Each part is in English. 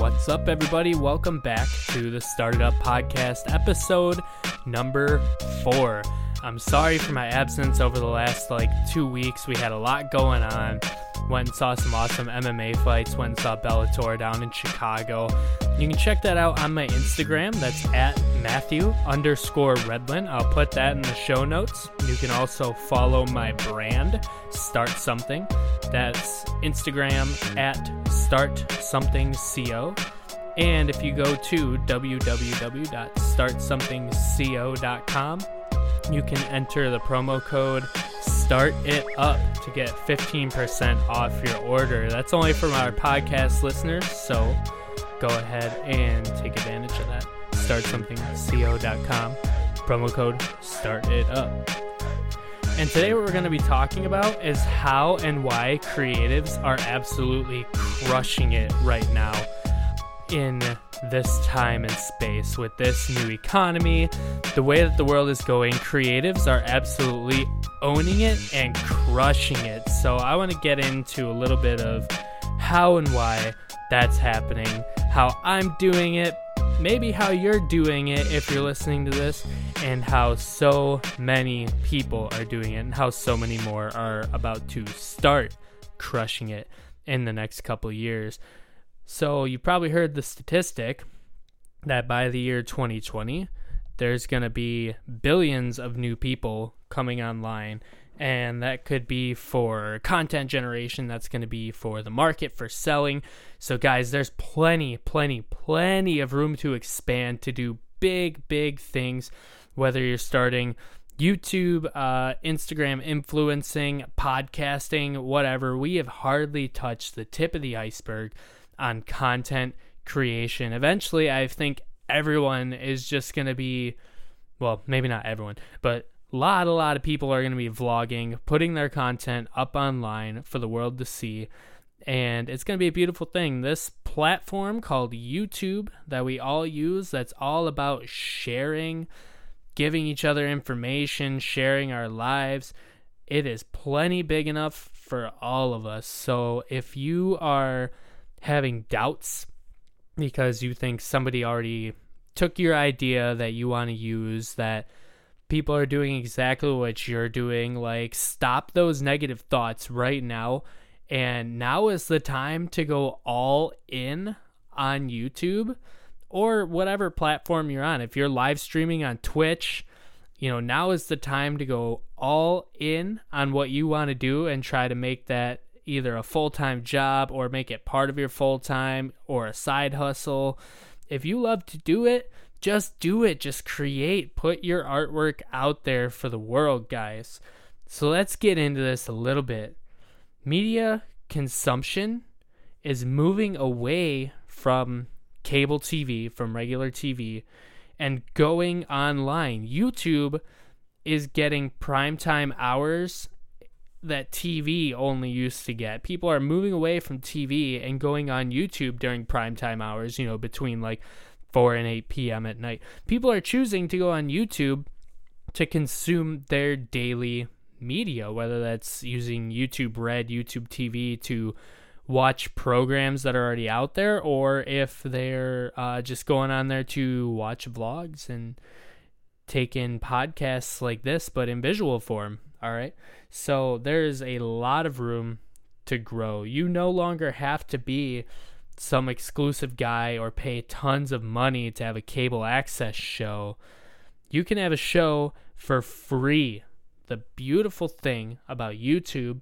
What's up, everybody? Welcome back to the Started Up Podcast, episode number 4. I'm sorry for my absence over the last 2 weeks. We had a lot going on. Went and saw some awesome MMA fights. Went and saw Bellator down in Chicago. You can check that out on my Instagram. That's at Matthew_Redlin. I'll put that in the show notes. You can also follow my brand, Start Something. That's Instagram at StartSomethingCO. And if you go to www.startsomethingco.com, you can enter the promo code STARTITUP to get 15% off your order. That's only from our podcast listeners, so go ahead and take advantage of that. StartSomethingCO.com, promo code STARTITUP. And today what we're going to be talking about is how and why creatives are absolutely crushing it right now in this time and space. With this new economy, the way that the world is going, creatives are absolutely owning it and crushing it. So I want to get into a little bit of how and why that's happening, how I'm doing it, maybe how you're doing it if you're listening to this, and how so many people are doing it, and how so many more are about to start crushing it in the next couple years. So you probably heard the statistic that by the year 2020, there's going to be billions of new people coming online. And that could be for content generation. That's going to be for the market, for selling. So guys, there's plenty of room to expand, to do big things. Whether you're starting YouTube, Instagram influencing, podcasting, whatever, we have hardly touched the tip of the iceberg on content creation. Eventually, I think everyone is just going to be, well, maybe not everyone, but a lot of people are going to be vlogging, putting their content up online for the world to see, and it's going to be a beautiful thing. This platform called YouTube that we all use, that's all about sharing, giving each other information, sharing our lives. It is plenty big enough for all of us. So if you are having doubts because you think somebody already took your idea that you want to use, that people are doing exactly what you're doing, stop those negative thoughts right now. And now is the time to go all in on YouTube or whatever platform you're on. If you're live streaming on Twitch, now is the time to go all in on what you want to do and try to make that either a full-time job or make it part of your full-time or a side hustle. If you love to do it, just do it. Just create. Put your artwork out there for the world, guys. So let's get into this a little bit. Media consumption is moving away from cable TV, from regular TV, and going online. YouTube is getting primetime hours that TV only used to get. People are moving away from TV and going on YouTube during primetime hours, between 4 and 8 p.m. at night. People are choosing to go on YouTube to consume their daily media, whether that's using YouTube Red, YouTube TV to watch programs that are already out there, or if they're just going on there to watch vlogs and take in podcasts like this, but in visual form. All right. So there's a lot of room to grow. You no longer have to be some exclusive guy or pay tons of money to have a cable access show. You can have a show for free. The beautiful thing about YouTube,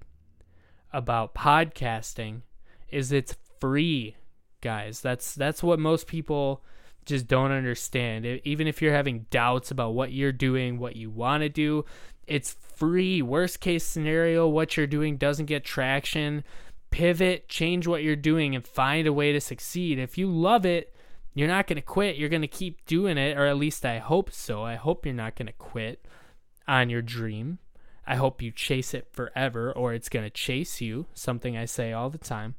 about podcasting, is it's free, guys. That's what most people just don't understand. Even if you're having doubts about what you're doing, what you want to do, it's free. Worst case scenario, what you're doing doesn't get traction. Pivot, change what you're doing, and find a way to succeed. If you love it, you're not going to quit. You're going to keep doing it, or at least I hope so. I hope you're not going to quit on your dream. I hope you chase it forever, or it's going to chase you, something I say all the time.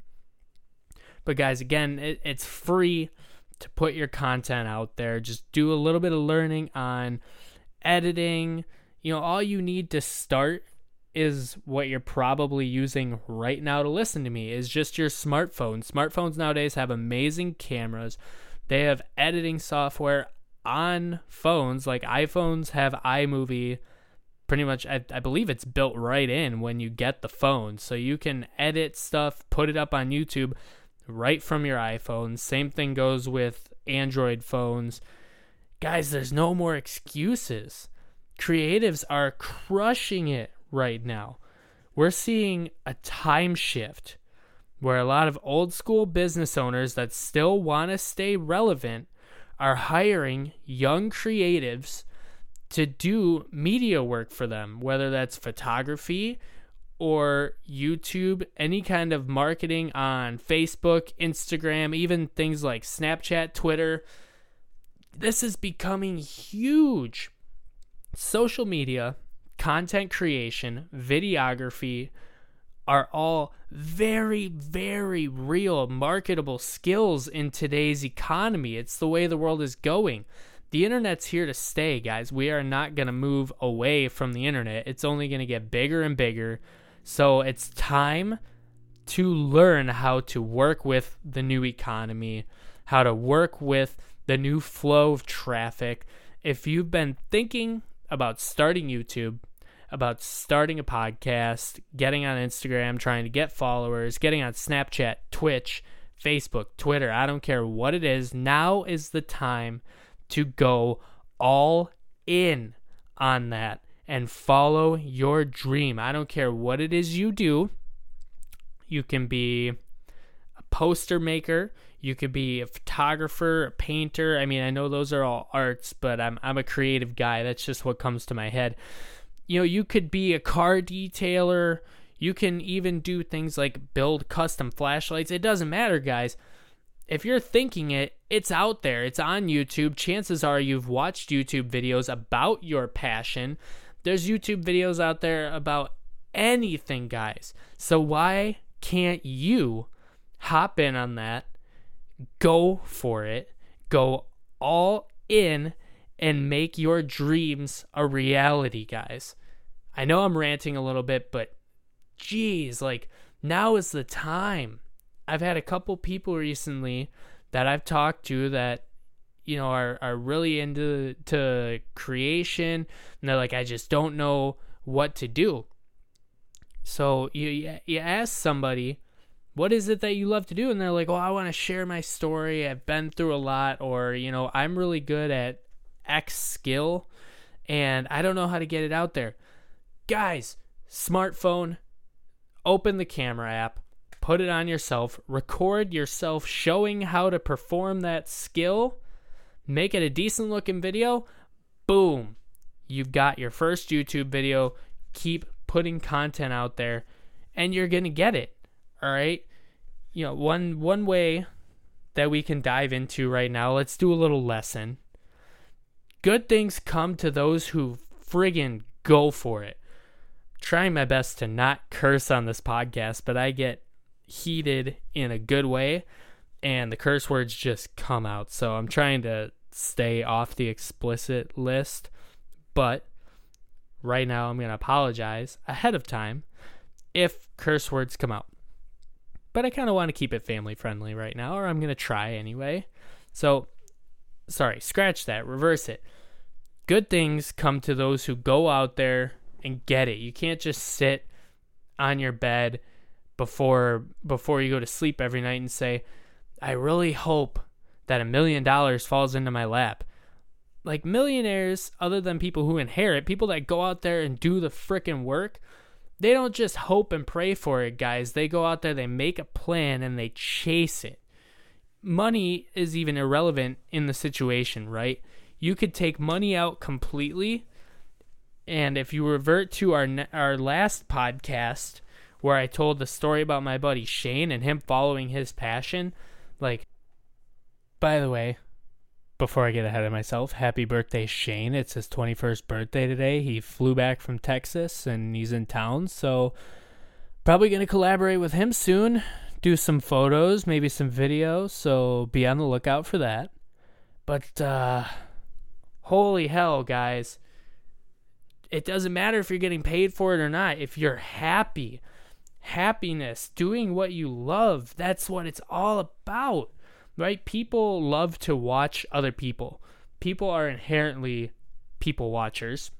But guys, again, it's free to put your content out there. Just do a little bit of learning on editing. All you need to start is what you're probably using right now to listen to me, is just your smartphone. Smartphones nowadays have amazing cameras. They have editing software on phones. Like iPhones have iMovie. Pretty much, I believe it's built right in when you get the phone. So you can edit stuff, put it up on YouTube right from your iPhone. Same thing goes with Android phones. Guys, there's no more excuses. Creatives are crushing it right now. We're seeing a time shift where a lot of old school business owners that still want to stay relevant are hiring young creatives to do media work for them, whether that's photography or YouTube, any kind of marketing on Facebook, Instagram, even things like Snapchat, Twitter. This is becoming huge. Social media, content creation, videography are all very, very real marketable skills in today's economy. It's the way the world is going. The internet's here to stay, guys. We are not going to move away from the internet. It's only going to get bigger and bigger. So it's time to learn how to work with the new economy, how to work with the new flow of traffic. If you've been thinking about starting YouTube, about starting a podcast, getting on Instagram, trying to get followers, getting on Snapchat, Twitch, Facebook, Twitter, I don't care what it is, now is the time to go all in on that and follow your dream. I don't care what it is you do. You can be a poster maker, you could be a photographer, a painter. I mean, I know those are all arts, but I'm a creative guy. That's just what comes to my head. You know, you could be a car detailer. You can even do things like build custom flashlights. It doesn't matter, guys. If you're thinking it, it's out there. It's on YouTube. Chances are you've watched YouTube videos about your passion. There's YouTube videos out there about anything, guys. So why can't you hop in on that, go for it, go all in, and make your dreams a reality, guys? I know I'm ranting a little bit, but geez, like, now is the time. I've had a couple people recently that I've talked to that, you know, are really into creation, and they're like, I just don't know what to do. So you ask somebody, what is it that you love to do? And they're like, oh, I want to share my story. I've been through a lot, or, you know, I'm really good at X skill and I don't know how to get it out there. Guys, smartphone, open the camera app, put it on yourself, record yourself showing how to perform that skill, make it a decent looking video, boom, you've got your first YouTube video. Keep putting content out there and you're going to get it. All right. You know, one way that we can dive into right now, let's do a little lesson. Good things come to those who friggin' go for it. Trying my best to not curse on this podcast, but I get heated in a good way and the curse words just come out. So I'm trying to stay off the explicit list, but right now I'm going to apologize ahead of time if curse words come out. But I kind of want to keep it family friendly right now, or I'm going to try anyway. So, sorry, scratch that, reverse it. Good things come to those who go out there and get it. You can't just sit on your bed before you go to sleep every night and say, I really hope that $1 million falls into my lap. Like, millionaires, other than people who inherit, people that go out there and do the frickin' work, they don't just hope and pray for it, guys. They go out there, they make a plan, and they chase it. Money is even irrelevant in the situation, right? You could take money out completely, and if you revert to our last podcast where I told the story about my buddy Shane and him following his passion, like, by the way, before I get ahead of myself, happy birthday, Shane. It's his 21st birthday today. He flew back from Texas and he's in town, so probably going to collaborate with him soon, do some photos, maybe some videos, so be on the lookout for that. But holy hell, guys. It doesn't matter if you're getting paid for it or not. If you're happy, happiness, doing what you love, that's what it's all about, right? People love to watch other people. People are inherently people watchers.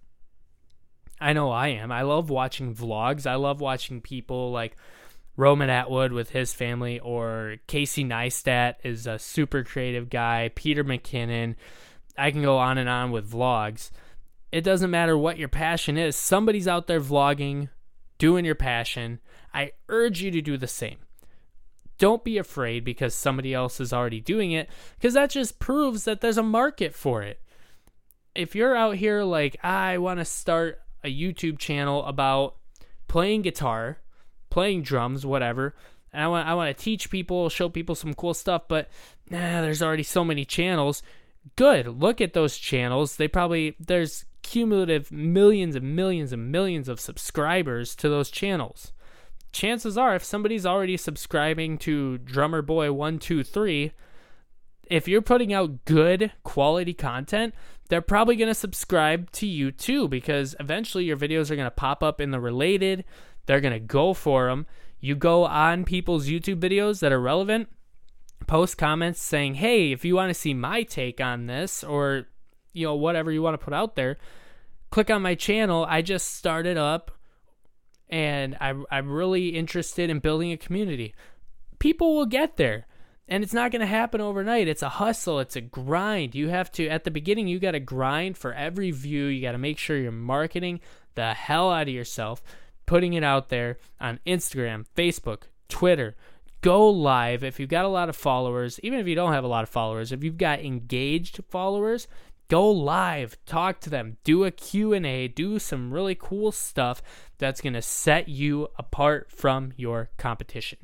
I know I am. I love watching vlogs. I love watching people like Roman Atwood with his family, or Casey Neistat is a super creative guy, Peter McKinnon. I can go on and on with vlogs. It doesn't matter what your passion is. Somebody's out there vlogging, doing your passion. I urge you to do the same. Don't be afraid because somebody else is already doing it, because that just proves that there's a market for it. If you're out here like, I want to start a YouTube channel about playing guitar, playing drums, whatever, and I want to teach people, show people some cool stuff, but there's already so many channels. Good. Look at those channels. There's cumulative millions and millions and millions of subscribers to those channels. Chances are, if somebody's already subscribing to Drummer Boy 123, if you're putting out good quality content, they're probably going to subscribe to you too, because eventually your videos are going to pop up in the related. They're going to go for them. You go on people's YouTube videos that are relevant, post comments saying, hey, if you want to see my take on this, or whatever you want to put out there, click on my channel. I just started up and I'm really interested in building a community. People will get there, and it's not going to happen overnight. It's a hustle. It's a grind. You have to, at the beginning, you got to grind for every view. You got to make sure you're marketing the hell out of yourself, putting it out there on Instagram, Facebook, Twitter. Go live. If you've got a lot of followers, even if you don't have a lot of followers, if you've got engaged followers, go live, talk to them, do a Q&A, do some really cool stuff that's going to set you apart from your competition.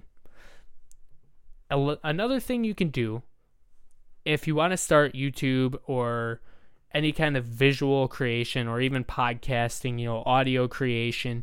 Another thing you can do if you want to start YouTube or any kind of visual creation, or even podcasting, audio creation,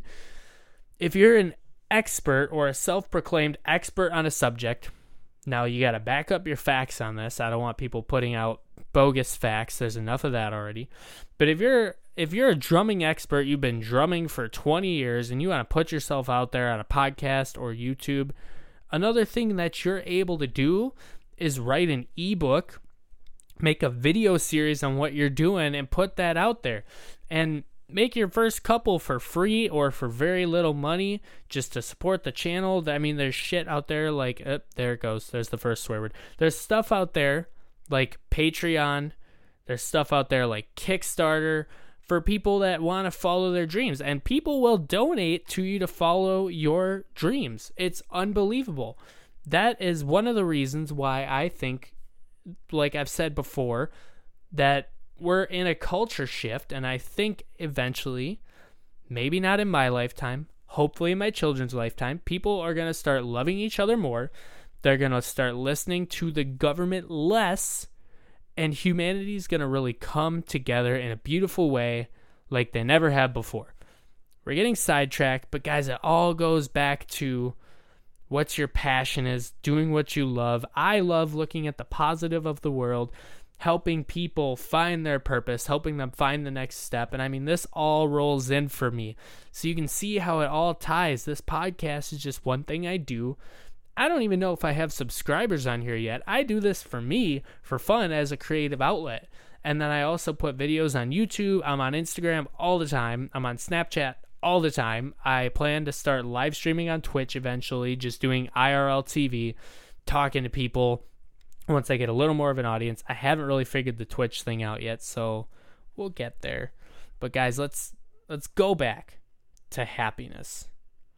if you're an expert or a self-proclaimed expert on a subject, now you got to back up your facts on this. I don't want people putting out bogus facts. There's enough of that already. But if you're a drumming expert, you've been drumming for 20 years and you want to put yourself out there on a podcast or YouTube, another thing that you're able to do is write an ebook, make a video series on what you're doing, and put that out there. And make your first couple for free or for very little money just to support the channel. I mean, there's shit out there like, there it goes. There's the first swear word. There's stuff out there like Patreon. There's stuff out there like Kickstarter for people that want to follow their dreams. And people will donate to you to follow your dreams. It's unbelievable. That is one of the reasons why I think, like I've said before, that we're in a culture shift, and I think eventually, maybe not in my lifetime, hopefully in my children's lifetime, people are going to start loving each other more. They're going to start listening to the government less, and humanity is going to really come together in a beautiful way like they never have before. We're getting sidetracked, but guys, it all goes back to what your passion is, doing what you love. I love looking at the positive of the world, helping people find their purpose, helping them find the next step. And I mean, this all rolls in for me. So you can see how it all ties. This podcast is just one thing I do. I don't even know if I have subscribers on here yet. I do this for me, for fun, as a creative outlet. And then I also put videos on YouTube. I'm on Instagram all the time. I'm on Snapchat all the time. I plan to start live streaming on Twitch eventually, just doing IRL TV, talking to people once I get a little more of an audience. I haven't really figured the Twitch thing out yet, so we'll get there. But guys, let's go back to happiness.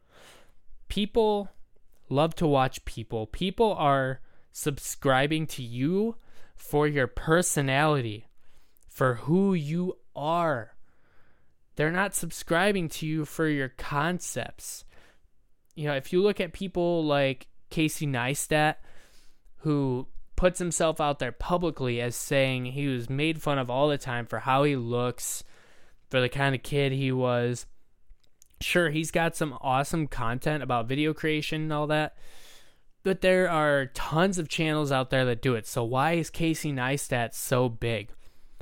People love to watch people. People are subscribing to you for your personality, for who you are. They're not subscribing to you for your concepts. If you look at people like Casey Neistat, who puts himself out there publicly as saying he was made fun of all the time for how he looks, for the kind of kid he was. Sure, he's got some awesome content about video creation and all that, but there are tons of channels out there that do it. So why is Casey Neistat so big?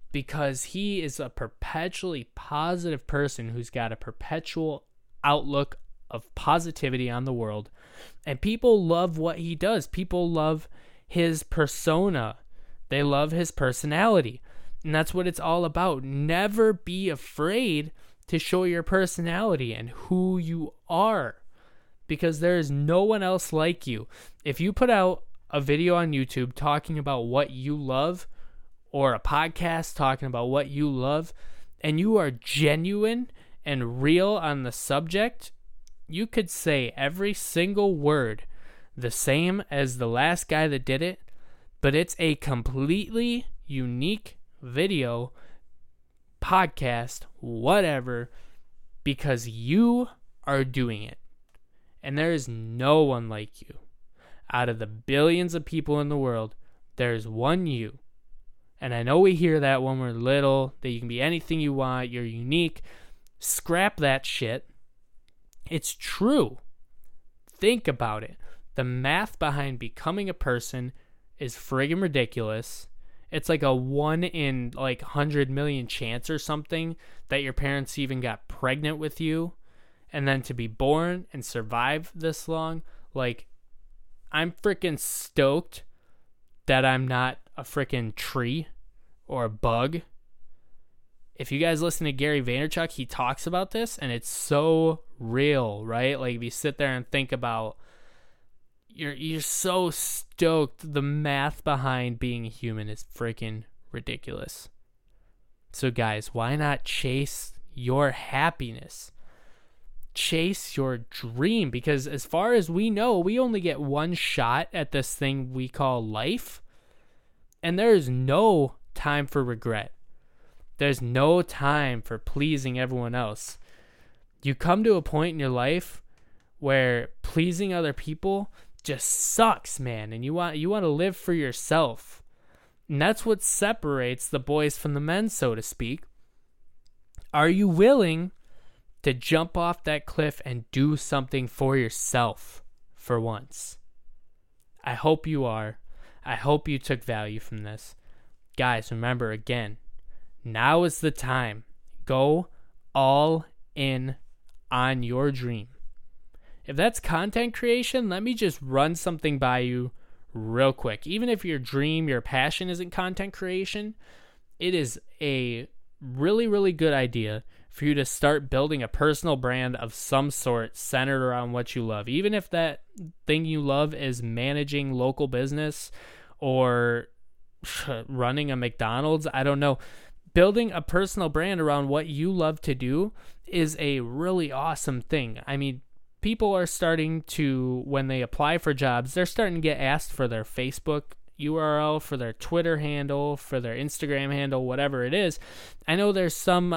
because he is a perpetually positive person who's got a perpetual outlook of positivity on the world. And people love what he does. People love his persona. They love his personality. And that's what it's all about. Never be afraid to show your personality and who you are, because there is no one else like you. If you put out a video on YouTube talking about what you love, or a podcast talking about what you love, and you are genuine and real on the subject, you could say every single word the same as the last guy that did it, but it's a completely unique video, podcast, whatever, because you are doing it. And there is no one like you. Out of the billions of people in the world, there is one you. And I know we hear that when we're little, that you can be anything you want, you're unique. Scrap that shit. It's true. Think about it. The math behind becoming a person is friggin' ridiculous. It's like a 1 in 100 million chance or something that your parents even got pregnant with you. And then to be born and survive this long, I'm freaking stoked that I'm not a freaking tree or a bug. If you guys listen to Gary Vaynerchuk, he talks about this, and it's so real, right? If you sit there and think about, you're so stoked. The math behind being human is freaking ridiculous. So guys, why not chase your happiness? Chase your dream, because as far as we know, we only get one shot at this thing we call life, and there is no time for regret. There's no time for pleasing everyone else. You come to a point in your life where pleasing other people just sucks, man, and you want to live for yourself. And that's what separates the boys from the men, so to speak. Are you willing to jump off that cliff and do something for yourself for once? I hope you are. I hope you took value from this. Guys, remember again, now is the time. Go all in on your dream. If that's content creation, let me just run something by you real quick. Even if your dream, your passion isn't content creation, it is a really, really good idea for you to start building a personal brand of some sort centered around what you love. Even if that thing you love is managing local business or running a McDonald's, I don't know. Building a personal brand around what you love to do is a really awesome thing. I mean, people are starting to, when they apply for jobs, they're starting to get asked for their Facebook URL, for their Twitter handle, for their Instagram handle, whatever it is. I know there's some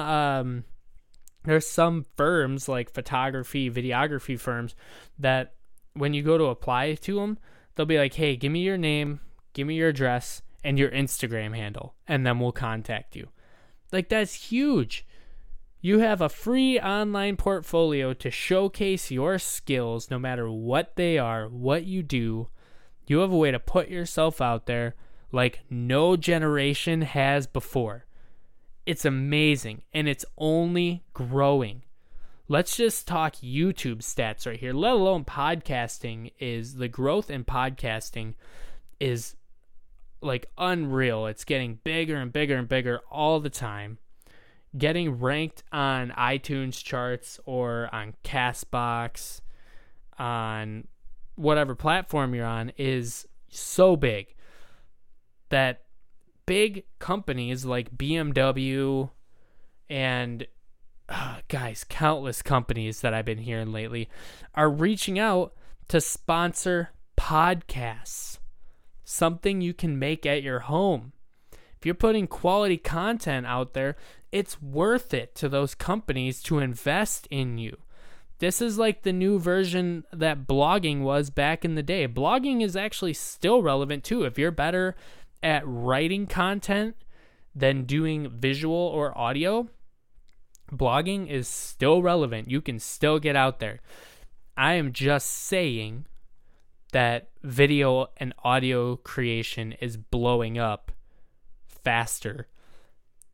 firms like photography, videography firms that when you go to apply to them, they'll be like, hey, give me your name, give me your address, and your Instagram handle, and then we'll contact you. That's huge. You have a free online portfolio to showcase your skills, no matter what they are, what you do. You have a way to put yourself out there like no generation has before. It's amazing, and it's only growing. Let's just talk YouTube stats right here, let alone podcasting. The growth in podcasting is unreal. It's getting bigger and bigger and bigger all the time. Getting ranked on iTunes charts or on CastBox, on whatever platform you're on, is so big that big companies like BMW and countless companies that I've been hearing lately are reaching out to sponsor podcasts. Something you can make at your home. If you're putting quality content out there, it's worth it to those companies to invest in you. This is like the new version that blogging was back in the day. Blogging is actually still relevant too. If you're better at writing content than doing visual or audio, blogging is still relevant. You can still get out there. I am just saying that video and audio creation is blowing up faster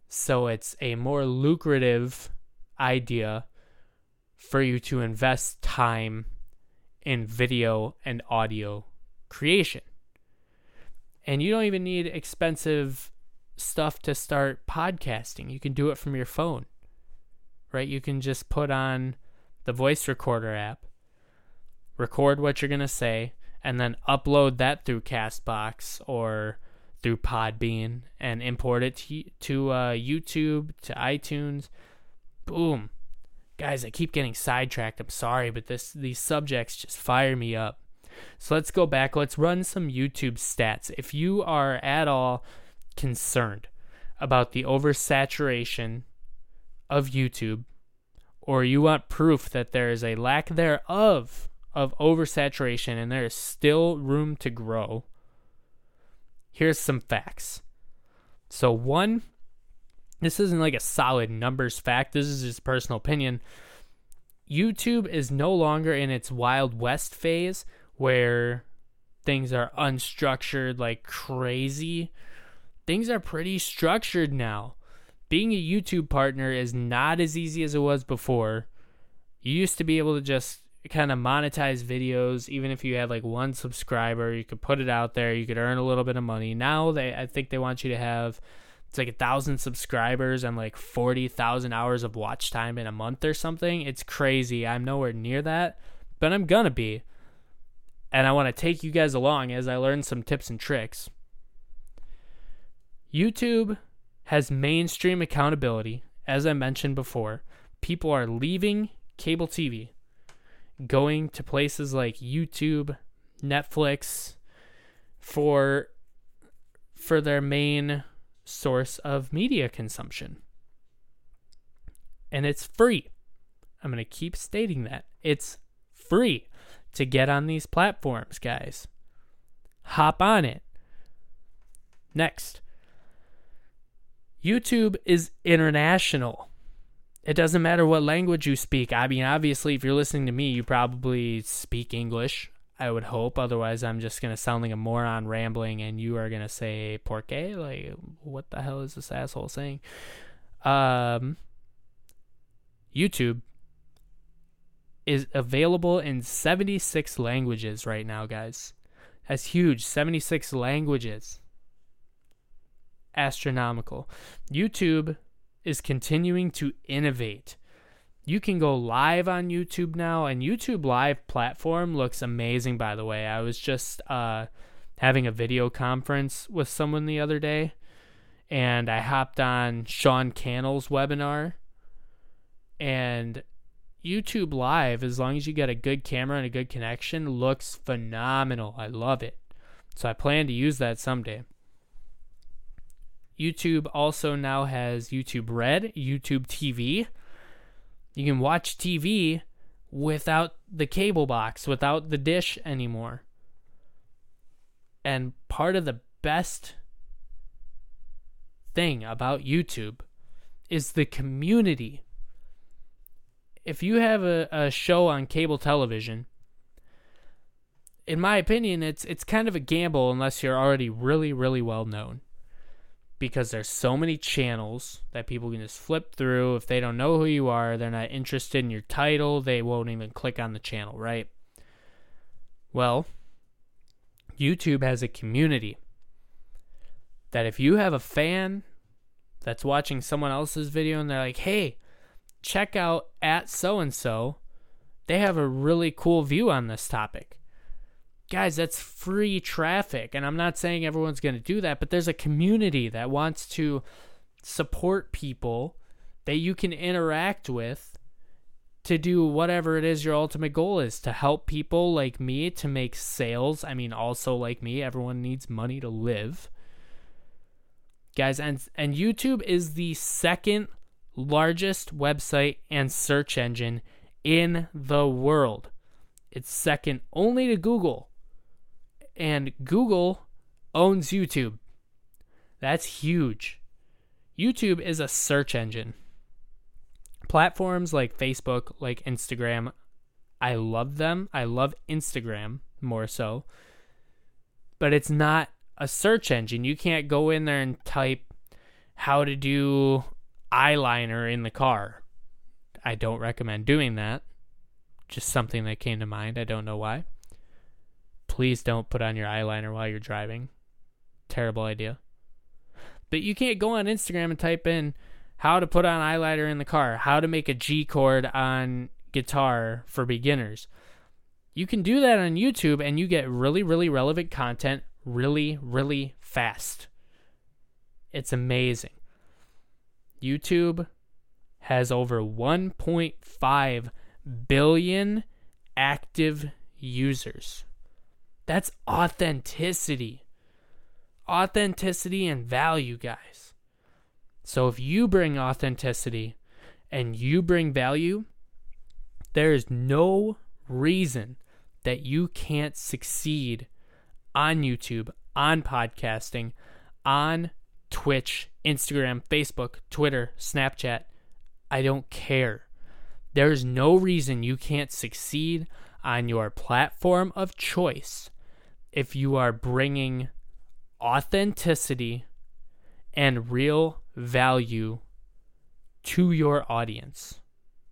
So it's a more lucrative idea for you to invest time in video and audio creation. And you don't even need expensive stuff to start podcasting. You can do it from your phone, right? You can just put on the voice recorder app, record what you're going to say, and then upload that through CastBox or through Podbean and import it to YouTube, to iTunes. Boom. Guys, I keep getting sidetracked. I'm sorry, but these subjects just fire me up. So let's go back. Let's run some YouTube stats. If you are at all concerned about the oversaturation of YouTube, or you want proof that there is a lack thereof of oversaturation and there is still room to grow, here's some facts. So one, this isn't like a solid numbers fact. This is just personal opinion. YouTube is no longer in its Wild West phase where things are unstructured like crazy. Things are pretty structured now. Being a YouTube partner is not as easy as it was before. You used to be able to just kind of monetize videos. Even if you had like one subscriber, you could put it out there, you could earn a little bit of money. Now I think they want you to have, it's like 1,000 subscribers and like 40,000 hours of watch time in a month or something. It's crazy. I'm nowhere near that, but I'm gonna be. And I want to take you guys along as I learn some tips and tricks. YouTube has mainstream accountability. As I mentioned before, people are leaving cable TV, going to places like YouTube, Netflix for their main source of media consumption. And it's free. I'm going to keep stating that. It's free to get on these platforms, guys. Hop on it. Next. YouTube is international. It doesn't matter what language you speak. I mean, obviously, if you're listening to me, you probably speak English, I would hope. Otherwise, I'm just going to sound like a moron rambling, and you are going to say, ¿por qué? Like, what the hell is this asshole saying? YouTube is available in 76 languages right now, guys. That's huge. 76 languages. Astronomical. YouTube is continuing to innovate. You can go live on YouTube now, and YouTube Live platform looks amazing, by the way. I was just having a video conference with someone the other day, and I hopped on Sean Cannell's webinar, and YouTube Live, as long as you get a good camera and a good connection, looks phenomenal. I love it. So I plan to use that someday. YouTube also now has YouTube Red, YouTube TV. You can watch TV without the cable box, without the dish anymore. And part of the best thing about YouTube is the community. If you have a show on cable television, in my opinion, it's kind of a gamble unless you're already really, really well known. Because there's so many channels that people can just flip through. If they don't know who you are, they're not interested in your title, they won't even click on the channel, right? Well, YouTube has a community that if you have a fan that's watching someone else's video and they're like, hey, check out at so-and-so, they have a really cool view on this topic. Guys, that's free traffic, and I'm not saying everyone's going to do that, but there's a community that wants to support people that you can interact with to do whatever it is your ultimate goal is, to help people like me to make sales. I mean, also like me, everyone needs money to live. Guys, and YouTube is the second largest website and search engine in the world. It's second only to Google. And Google owns YouTube. That's huge. YouTube is a search engine. Platforms like Facebook, like Instagram, I love them. I love Instagram more so. But it's not a search engine. You can't go in there and type how to do eyeliner in the car. I don't recommend doing that. Just something that came to mind. I don't know why. Please don't put on your eyeliner while you're driving. Terrible idea. But you can't go on Instagram and type in how to put on eyeliner in the car, how to make a G chord on guitar for beginners. You can do that on YouTube and you get really, really relevant content really, really fast. It's amazing. YouTube has over 1.5 billion active users. That's authenticity. Authenticity and value, guys. So if you bring authenticity and you bring value, there is no reason that you can't succeed on YouTube, on podcasting, on Twitch, Instagram, Facebook, Twitter, Snapchat. I don't care. There's no reason you can't succeed on your platform of choice if you are bringing authenticity and real value to your audience.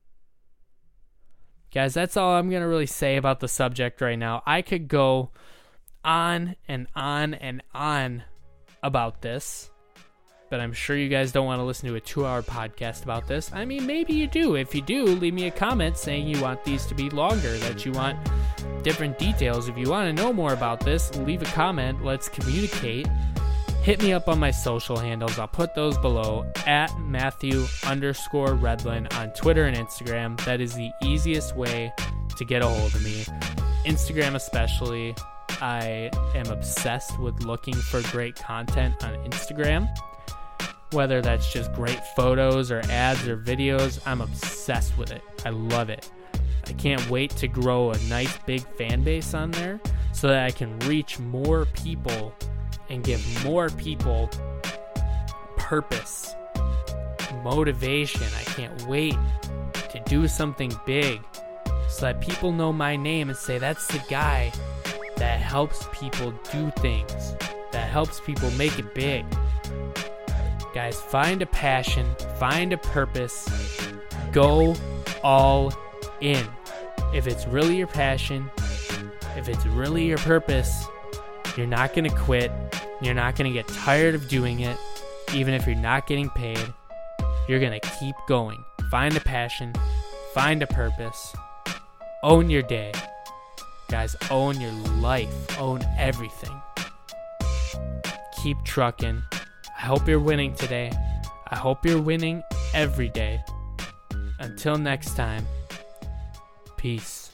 Guys, that's all I'm going to really say about the subject right now. I could go on and on and on about this, but I'm sure you guys don't want to listen to a 2-hour podcast about this. I mean, maybe you do. If you do, leave me a comment saying you want these to be longer, that you want different details. If you want to know more about this, leave a comment. Let's communicate. Hit me up on my social handles. I'll put those below, at Matthew_Redlin on Twitter and Instagram. That is the easiest way to get a hold of me. Instagram especially. I am obsessed with looking for great content on Instagram. Whether that's just great photos or ads or videos, I'm obsessed with it. I love it. I can't wait to grow a nice big fan base on there so that I can reach more people and give more people purpose, motivation. I can't wait to do something big so that people know my name and say, that's the guy that helps people do things, that helps people make it big. Guys, find a passion, find a purpose, go all in. If it's really your passion, if it's really your purpose, you're not going to quit. You're not going to get tired of doing it. Even if you're not getting paid, you're going to keep going. Find a passion, find a purpose, own your day. Guys, own your life, own everything. Keep trucking. I hope you're winning today. I hope you're winning every day. Until next time, peace.